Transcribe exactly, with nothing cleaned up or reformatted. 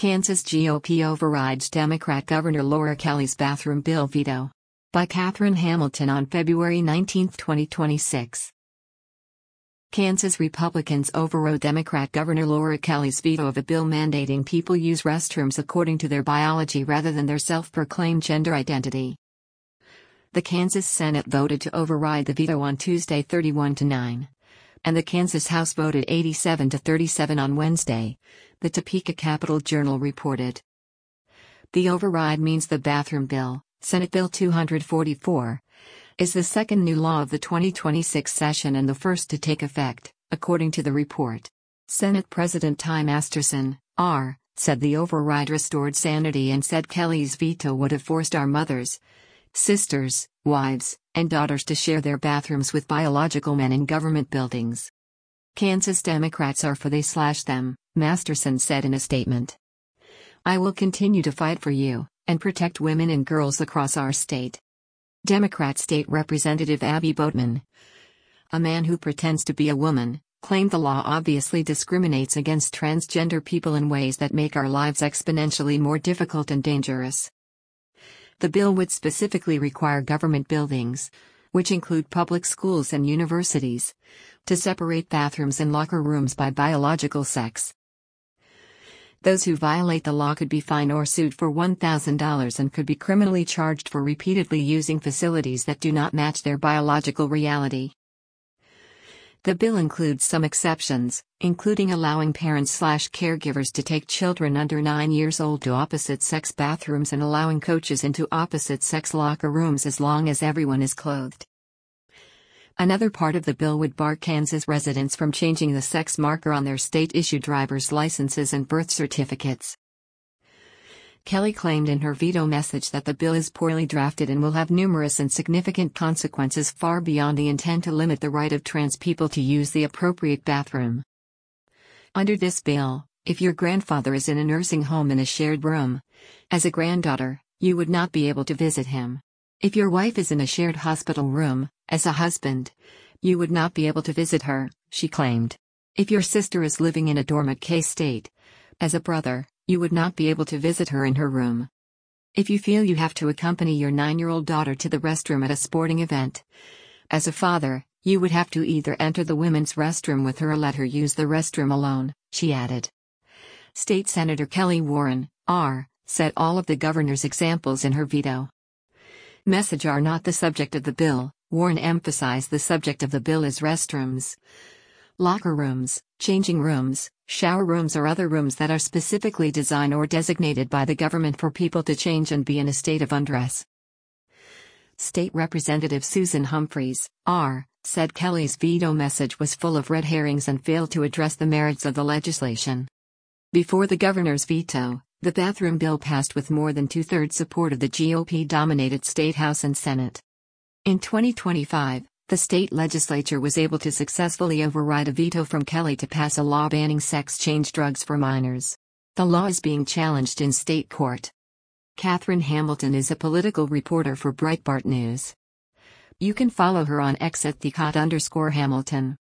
Kansas G O P overrides Democrat Governor Laura Kelly's bathroom bill veto. By Catherine Hamilton on February nineteenth, twenty twenty-six. Kansas Republicans overrode Democrat Governor Laura Kelly's veto of a bill mandating people use restrooms according to their biology rather than their self-proclaimed gender identity. The Kansas Senate voted to override the veto on Tuesday thirty-one to nine. And the Kansas House voted eighty-seven to thirty-seven on Wednesday, the Topeka Capital Journal reported. The override means the bathroom bill, Senate Bill two forty-four, is the second new law of the twenty twenty-six session and the first to take effect, according to the report. Senate President Ty Masterson, R., said the override restored sanity and said Kelly's veto would have forced our mothers, sisters, wives, and daughters to share their bathrooms with biological men in government buildings. Kansas Democrats are for they slash them, Masterson said in a statement. I will continue to fight for you, and protect women and girls across our state. Democrat State Representative Abby Boatman, a man who pretends to be a woman, claimed the law obviously discriminates against transgender people in ways that make our lives exponentially more difficult and dangerous. The bill would specifically require government buildings, which include public schools and universities, to separate bathrooms and locker rooms by biological sex. Those who violate the law could be fined or sued for one thousand dollars and could be criminally charged for repeatedly using facilities that do not match their biological reality. The bill includes some exceptions, including allowing parents/caregivers to take children under nine years old to opposite-sex bathrooms and allowing coaches into opposite-sex locker rooms as long as everyone is clothed. Another part of the bill would bar Kansas residents from changing the sex marker on their state-issued driver's licenses and birth certificates. Kelly claimed in her veto message that the bill is poorly drafted and will have numerous and significant consequences far beyond the intent to limit the right of trans people to use the appropriate bathroom. Under this bill, if your grandfather is in a nursing home in a shared room, as a granddaughter, you would not be able to visit him. If your wife is in a shared hospital room, as a husband, you would not be able to visit her, she claimed. If your sister is living in a dorm at K-State, as a brother, you would not be able to visit her in her room. If you feel you have to accompany your nine-year-old daughter to the restroom at a sporting event, as a father, you would have to either enter the women's restroom with her or let her use the restroom alone, she added. State Senator Kelly Warren, R., said all of the governor's examples in her veto message are not the subject of the bill. Warren emphasized the subject of the bill is restrooms, locker rooms, changing rooms, shower rooms or other rooms that are specifically designed or designated by the government for people to change and be in a state of undress. State Representative Susan Humphreys, R., said Kelly's veto message was full of red herrings and failed to address the merits of the legislation. Before the governor's veto, the bathroom bill passed with more than two-thirds support of the G O P-dominated State House and Senate. In twenty twenty-five, the state legislature was able to successfully override a veto from Kelly to pass a law banning sex-change drugs for minors. The law is being challenged in state court. Catherine Hamilton is a political reporter for Breitbart News. You can follow her on X at thecot underscore Hamilton.